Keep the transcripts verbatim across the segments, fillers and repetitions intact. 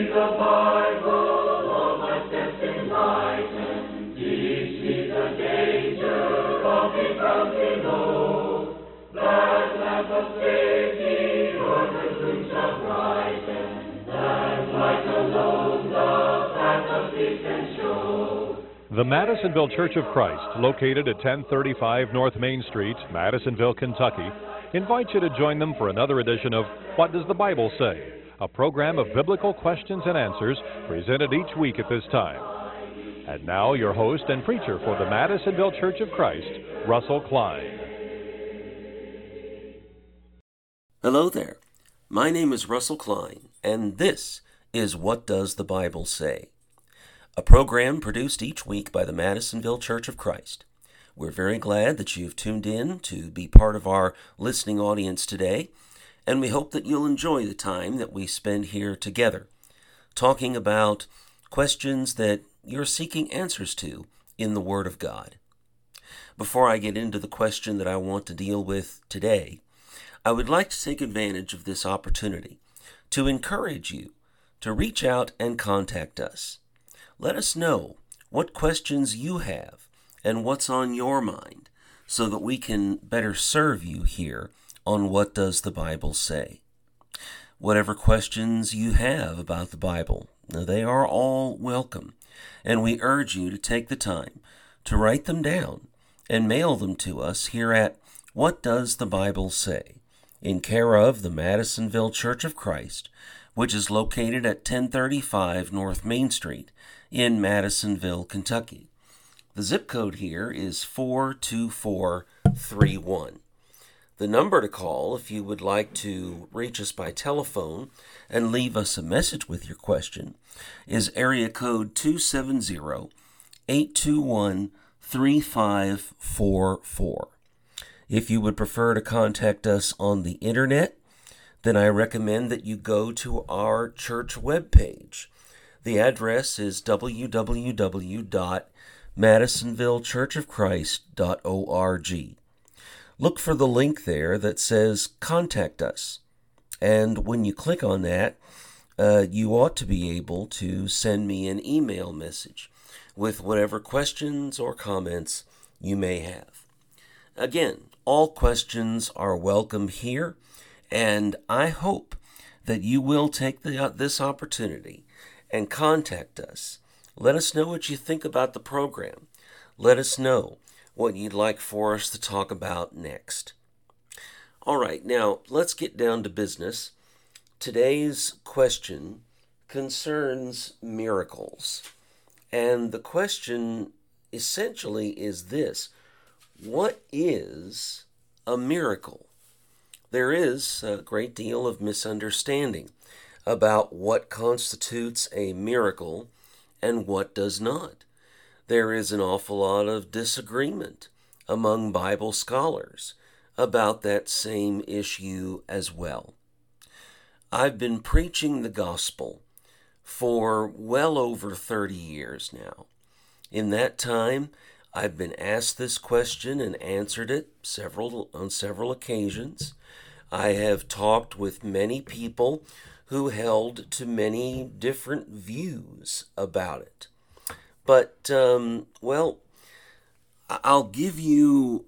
the Bible, all my steps enlighten. Teach me the danger of being found below. That lamp of safety o'er the gloom shall brighten. That light alone the path of peace can show. The Madisonville Church of Christ, located at ten thirty-five North Main Street, Madisonville, Kentucky, invites you to join them for another edition of What Does the Bible Say?, a program of biblical questions and answers presented each week at this time. And now, your host and preacher for the Madisonville Church of Christ, Russell Klein. Hello there. My name is Russell Klein, and this is What Does the Bible Say?, a program produced each week by the Madisonville Church of Christ. We're very glad that you've tuned in to be part of our listening audience today, and we hope that you'll enjoy the time that we spend here together, talking about questions that you're seeking answers to in the Word of God. Before I get into the question that I want to deal with today, I would like to take advantage of this opportunity to encourage you to reach out and contact us. Let us know what questions you have and what's on your mind so that we can better serve you here on What Does the Bible Say? Whatever questions you have about the Bible, they are all welcome, and we urge you to take the time to write them down and mail them to us here at What Does the Bible Say?, in care of the Madisonville Church of Christ, which is located at ten thirty-five North Main Street in Madisonville, Kentucky. The zip code here is four two four three one. The number to call if you would like to reach us by telephone and leave us a message with your question is area code two seven zero, eight two one, three five four four. If you would prefer to contact us on the internet, then I recommend that you go to our church webpage. The address is w w w dot madisonville church of christ dot org. Look for the link there that says Contact Us, and when you click on that, uh, you ought to be able to send me an email message with whatever questions or comments you may have. Again, all questions are welcome here, and I hope that you will take the, uh, this opportunity and contact us. Let us know what you think about the program. Let us know what you'd like for us to talk about next. All right, now let's get down to business. Today's question concerns miracles. And the question essentially is this: what is a miracle? There is a great deal of misunderstanding about what constitutes a miracle and what does not. There is an awful lot of disagreement among Bible scholars about that same issue as well. I've been preaching the gospel for well over thirty years now. In that time, I've been asked this question and answered it several on several occasions. I have talked with many people who held to many different views about it. But, um, well, I'll give you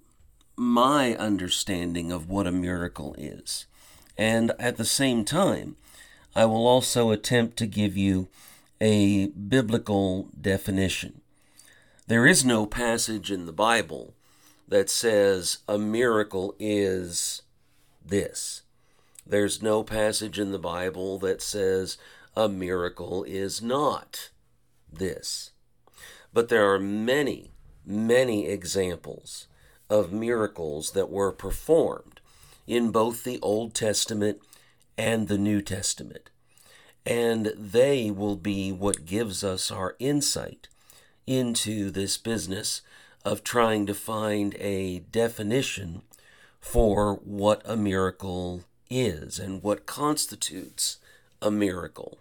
my understanding of what a miracle is. And at the same time, I will also attempt to give you a biblical definition. There is no passage in the Bible that says a miracle is this. There's no passage in the Bible that says a miracle is not this. But there are many, many examples of miracles that were performed in both the Old Testament and the New Testament. And they will be what gives us our insight into this business of trying to find a definition for what a miracle is and what constitutes a miracle.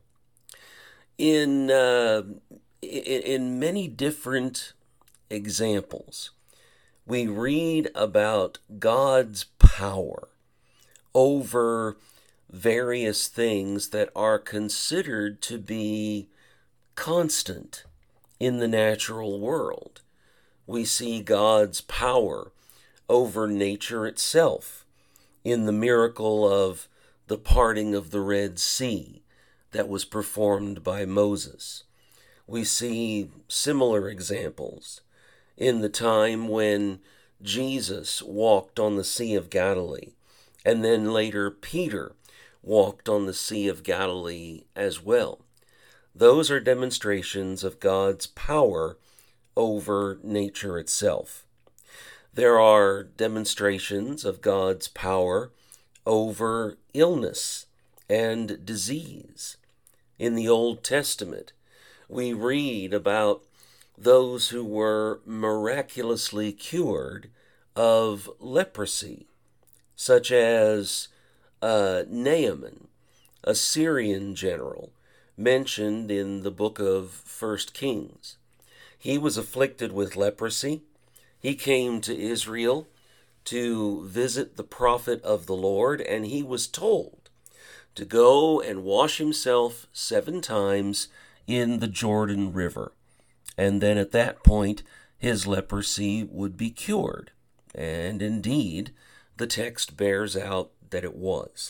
In uh, in, in many different examples, we read about God's power over various things that are considered to be constant in the natural world. We see God's power over nature itself in the miracle of the parting of the Red Sea that was performed by Moses. We see similar examples in the time when Jesus walked on the Sea of Galilee, and then later Peter walked on the Sea of Galilee as well. Those are demonstrations of God's power over nature itself. There are demonstrations of God's power over illness and disease. In the Old Testament, we read about those who were miraculously cured of leprosy, such as uh, Naaman, a Syrian general, mentioned in the book of First Kings. He was afflicted with leprosy. He came to Israel to visit the prophet of the Lord, and he was told to go and wash himself seven times in the Jordan River. And then at that point, his leprosy would be cured. And indeed, the text bears out that it was.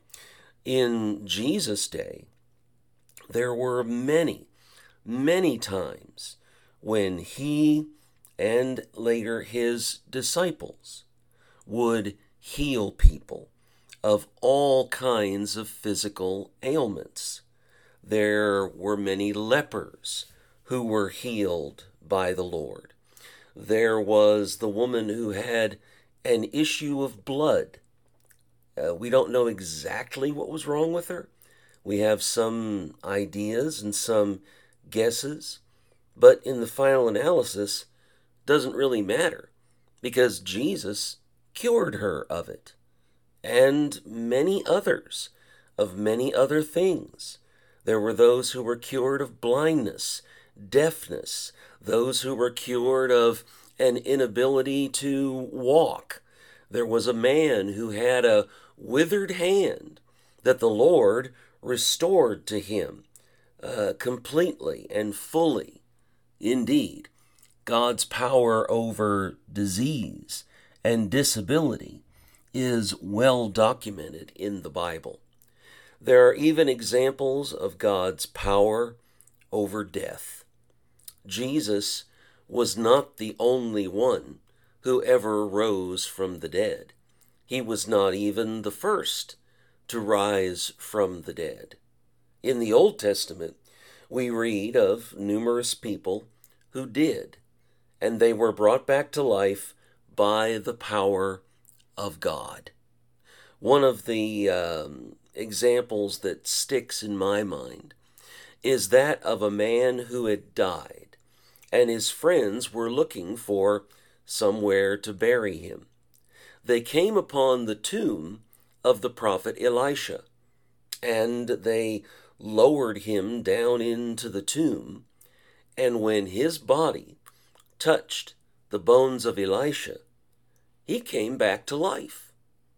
In Jesus' day, there were many, many times when he and later his disciples would heal people of all kinds of physical ailments. There were many lepers who were healed by the Lord. There was the woman who had an issue of blood. Uh, we don't know exactly what was wrong with her. We have some ideas and some guesses, but in the final analysis, doesn't really matter because Jesus cured her of it, and many others of many other things. There were those who were cured of blindness, deafness, those who were cured of an inability to walk. There was a man who had a withered hand that the Lord restored to him uh, completely and fully. Indeed, God's power over disease and disability is well documented in the Bible. There are even examples of God's power over death. Jesus was not the only one who ever rose from the dead. He was not even the first to rise from the dead. In the Old Testament, we read of numerous people who did, and they were brought back to life by the power of God. One of the um, examples that sticks in my mind is that of a man who had died, and his friends were looking for somewhere to bury him. They came upon the tomb of the prophet Elisha, and they lowered him down into the tomb, and when his body touched the bones of Elisha, he came back to life.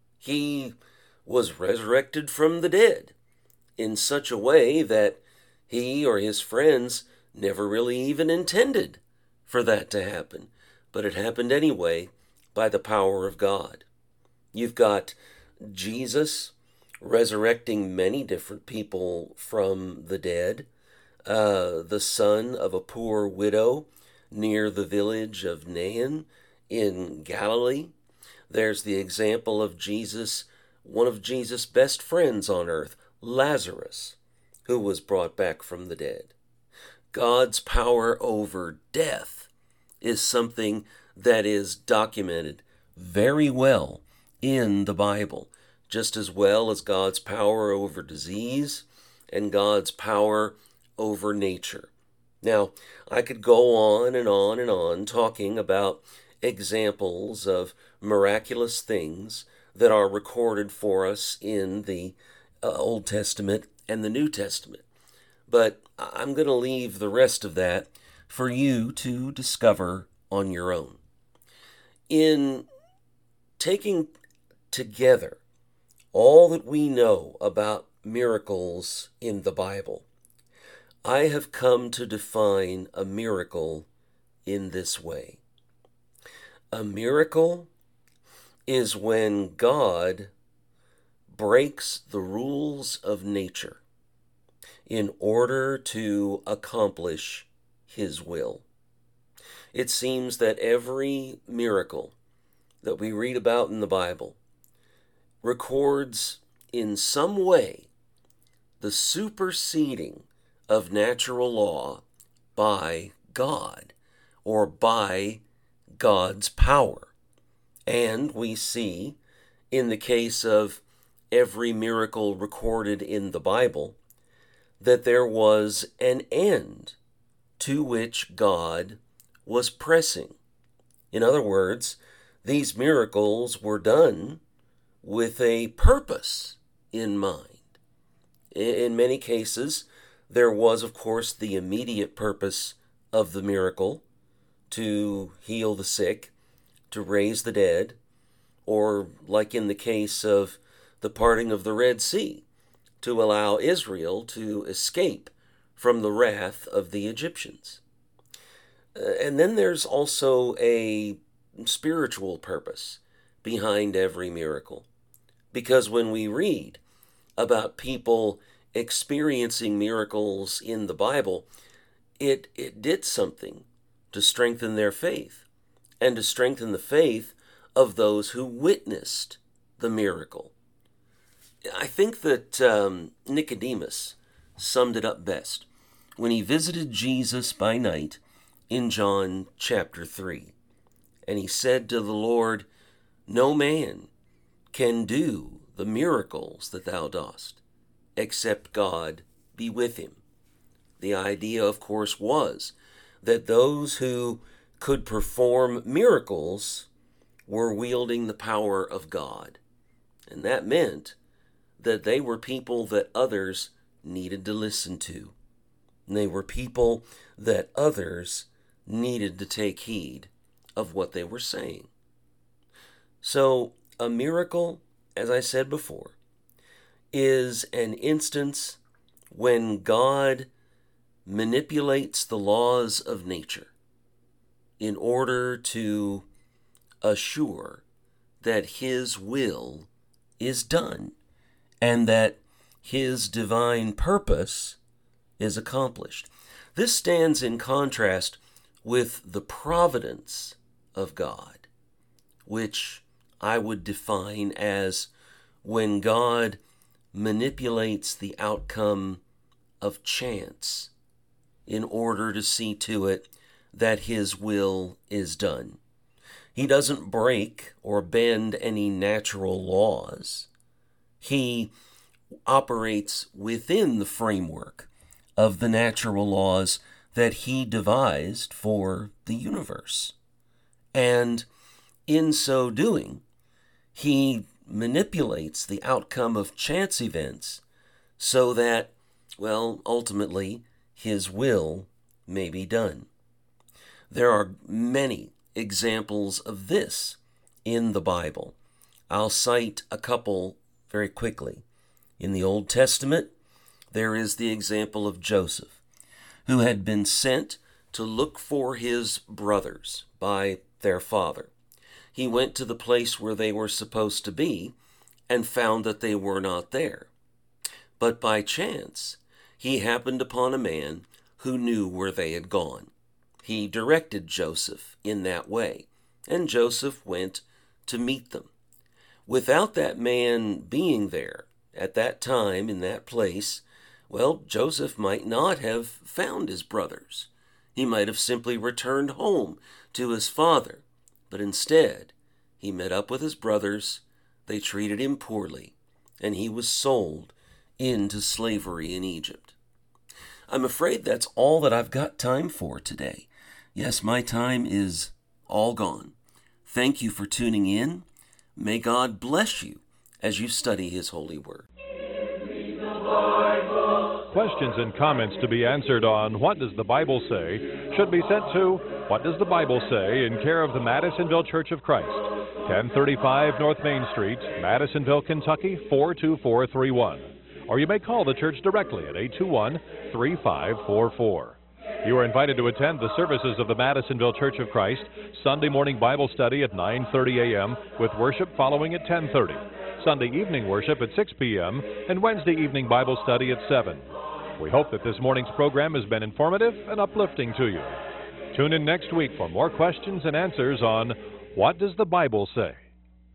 He was resurrected from the dead in such a way that he or his friends never really even intended for that to happen, but it happened anyway by the power of God. You've got Jesus resurrecting many different people from the dead, uh, the son of a poor widow near the village of Nain in Galilee. There's the example of Jesus, one of Jesus' best friends on earth, Lazarus, who was brought back from the dead. God's power over death is something that is documented very well in the Bible, just as well as God's power over disease and God's power over nature. Now, I could go on and on and on talking about examples of miraculous things that are recorded for us in the uh, Old Testament and the New Testament. But I'm going to leave the rest of that for you to discover on your own. In taking together all that we know about miracles in the Bible, I have come to define a miracle in this way. A miracle is when God breaks the rules of nature in order to accomplish His will. It seems that every miracle that we read about in the Bible records in some way the superseding of natural law by God or by God's power. And we see in the case of every miracle recorded in the Bible that there was an end to which God was pressing. In other words, these miracles were done with a purpose in mind. In many cases, there was, of course, the immediate purpose of the miracle to heal the sick, to raise the dead, or like in the case of the parting of the Red Sea, to allow Israel to escape from the wrath of the Egyptians. And then there's also a spiritual purpose behind every miracle. Because when we read about people experiencing miracles in the Bible, it, it did something to strengthen their faith and to strengthen the faith of those who witnessed the miracle. I think that um, Nicodemus summed it up best when he visited Jesus by night in John chapter three. And he said to the Lord, "No man can do the miracles that thou dost, except God be with him." The idea, of course, was that those who could perform miracles were wielding the power of God. And that meant that they were people that others needed to listen to. And they were people that others needed to take heed of what they were saying. So, a miracle, as I said before, is an instance when God manipulates the laws of nature in order to assure that His will is done and that His divine purpose is accomplished. This stands in contrast with the providence of God, which I would define as when God manipulates the outcome of chance in order to see to it that His will is done. He doesn't break or bend any natural laws. He operates within the framework of the natural laws that He devised for the universe. And in so doing, He manipulates the outcome of chance events so that, well, ultimately, His will may be done. There are many examples of this in the Bible. I'll cite a couple very quickly. In the Old Testament, there is the example of Joseph, who had been sent to look for his brothers by their father. He went to the place where they were supposed to be and found that they were not there. But by chance, he happened upon a man who knew where they had gone. He directed Joseph in that way, and Joseph went to meet them. Without that man being there at that time in that place, well, Joseph might not have found his brothers. He might have simply returned home to his father. But instead, he met up with his brothers, they treated him poorly, and he was sold into slavery in Egypt. I'm afraid that's all that I've got time for today. Yes, my time is all gone. Thank you for tuning in. May God bless you as you study His holy word. Questions and comments to be answered on What Does the Bible Say should be sent to What Does the Bible Say in care of the Madisonville Church of Christ, ten thirty-five North Main Street, Madisonville, Kentucky four two four three one. Or you may call the church directly at eight two one, three five four four. You are invited to attend the services of the Madisonville Church of Christ, Sunday morning Bible study at nine thirty a.m. with worship following at ten thirty, Sunday evening worship at six p.m., and Wednesday evening Bible study at seven. We hope that this morning's program has been informative and uplifting to you. Tune in next week for more questions and answers on What Does the Bible Say?